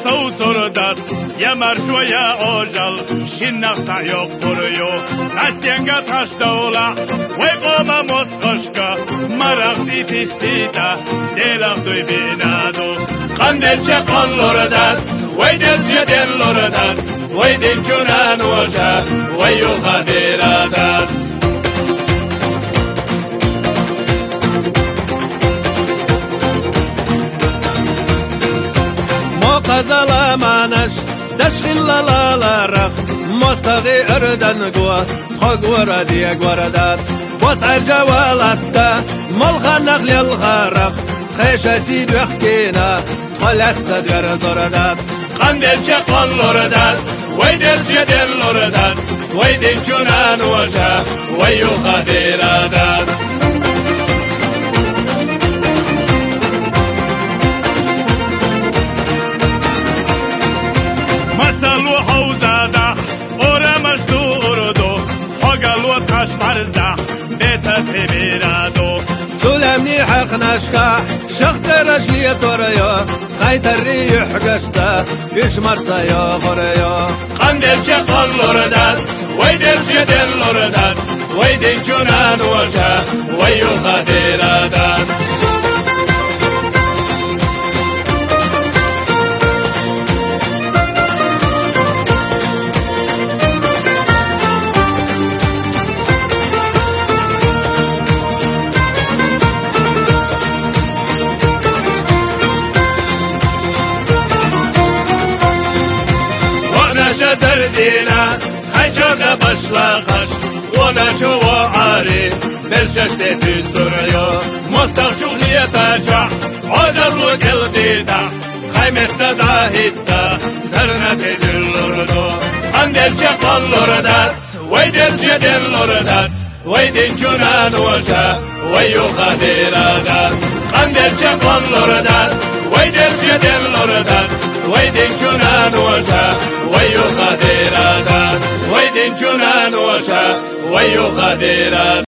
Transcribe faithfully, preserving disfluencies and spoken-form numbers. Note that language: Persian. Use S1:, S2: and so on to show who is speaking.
S1: سوزردت یه مرشو یه آجل شنقتا یا قریو نستینگا تاش دولا وی قوم مسخشکا مرغزی تیسیده دیلق دوی بینادو قندل چه قنلردت وی دل چه دلردت وی دل جنان وجه وی یو قدیردت
S2: قزل منش دشخل لا لا رخ مستغي اردن قوا خق وردي قوردات وسع الجوالات ملغى نقل الغرق خيش اسيد وحكينا خلت تدغر زردات
S1: قندل چه قنلردت وی دل چه دلردت وی دل جنان وجه وی یو قدیردت مثلو حوزده اورمش دو اردو حقلو تاش مرزده بیتا تبیردو
S2: سلمني حق نشكا شخص رجلي توريا خيت الريح قشتا يشمر سيا غريا
S1: قندل چه قنلردت وی دل چه دلردت وی دل جنان وجه وی یو قدیردت زردينا خيجونا بشلاقش ونشو عاري بالششت في السريو مستغشوغ يتجح عدر وقلبي دا خيمة تداهيتا زرنا تدل لردو قندل شقل لردات ويدل جدل لردات ويدل جنان وجه ويو قديردات قندل شقل لردات ويدل جدل لردات ويدل جنان وجه ويو قديردات ويدل جنان وجه ويو قديردات